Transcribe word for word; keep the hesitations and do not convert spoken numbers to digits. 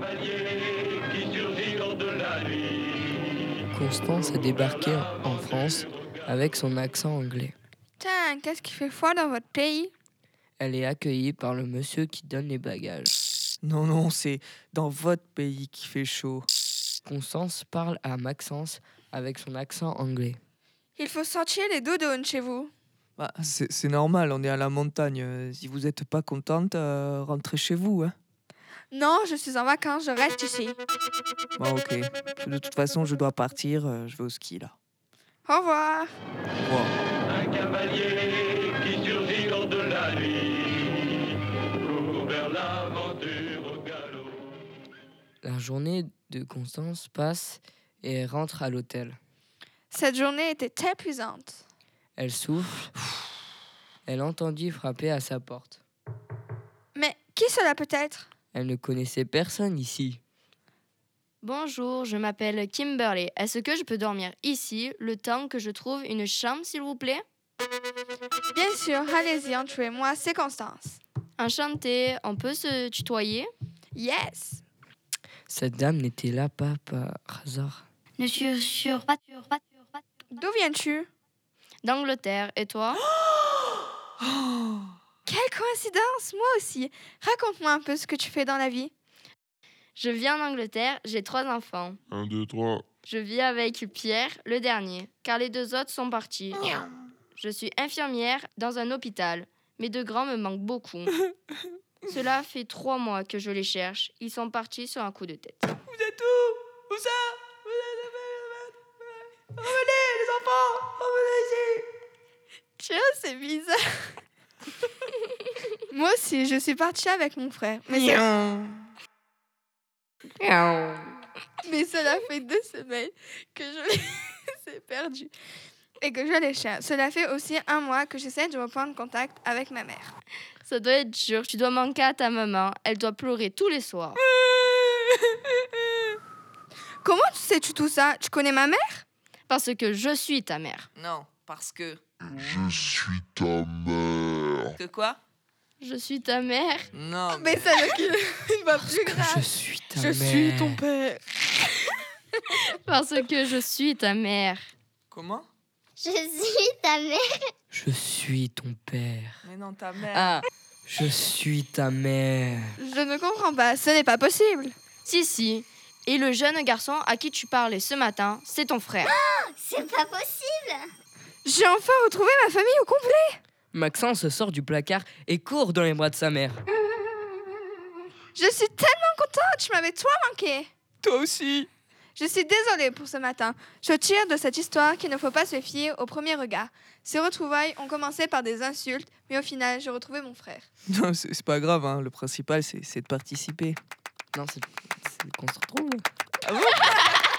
cavalier qui surgit hors de la nuit. Constance est débarquée en France avec son accent anglais. Tiens, qu'est-ce qui fait froid dans votre pays? Elle est accueillie par le monsieur qui donne les bagages. Non, non, c'est dans votre pays qui fait chaud. Constance parle à Maxence avec son accent anglais. Il faut sentir les doudounes chez vous. Bah, c'est, c'est normal, on est à la montagne. Euh, Si vous n'êtes pas contente, euh, rentrez chez vous. Hein. Non, je suis en vacances, je reste ici. Bon, ok. De toute façon, je dois partir. euh, Je vais au ski, là. Au revoir. Wow. Un cavalier qui surgit hors de la nuit. Court vers l'aventure au galop. La journée de Constance passe et elle rentre à l'hôtel. Cette journée était épuisante. Elle souffle. Elle entendit frapper à sa porte. Mais qui cela peut être? Elle ne connaissait personne ici. Bonjour, je m'appelle Kimberly. Est-ce que je peux dormir ici le temps que je trouve une chambre, s'il vous plaît? Bien sûr, allez-y, entrez. Moi, c'est Constance. Enchantée, on peut se tutoyer? Yes. Cette dame n'était là pas par hasard. Ne suis sûr pas sûr, pas sûr, pas sûr. D'où viens-tu? D'Angleterre, et toi? Quelle coïncidence, moi aussi. Raconte-moi un peu ce que tu fais dans la vie. Je vis en Angleterre, j'ai trois enfants. Un, deux, trois. Je vis avec Pierre, le dernier, car les deux autres sont partis. Je suis infirmière dans un hôpital. Mes deux grands me manquent beaucoup. Cela fait trois mois que je les cherche. Ils sont partis sur un coup de tête. Vous êtes où? Où ça? Vous êtes... Revenez, les enfants! Revenez ici! Tiens, c'est bizarre. Moi aussi, je suis partie avec mon frère. Mais, c'est- mais cela fait deux semaines que je les ai perdus et que je les cherche. Cela fait aussi un mois que j'essaie de reprendre contact avec ma mère. Ça doit être dur. Tu dois manquer à ta maman. Elle doit pleurer tous les soirs. Comment sais-tu tout ça? Tu connais ma mère? Parce que je suis ta mère. Non, parce que... Je suis ta mère. Que quoi? Je suis ta mère. Non, Mais ça ne va plus grave. Je suis ta Je mère. suis ton père. Parce que je suis ta mère. Comment? Je suis ta mère. Je suis ton père. Mais non, ta mère. Ah, je suis ta mère. Je ne comprends pas, ce n'est pas possible. Si, si. Et le jeune garçon à qui tu parlais ce matin, c'est ton frère. C'est pas possible. J'ai enfin retrouvé ma famille au complet. Maxence sort du placard et court dans les bras de sa mère. Je suis tellement contente, tu m'avais toi manqué. Toi aussi. Je suis désolée pour ce matin. Je tire de cette histoire qu'il ne faut pas se fier au premier regard. Ces retrouvailles ont commencé par des insultes, mais au final, j'ai retrouvé mon frère. Non, c'est, c'est pas grave, hein. Le principal, c'est, c'est de participer. Non, c'est, c'est qu'on se retrouve. Ah bon?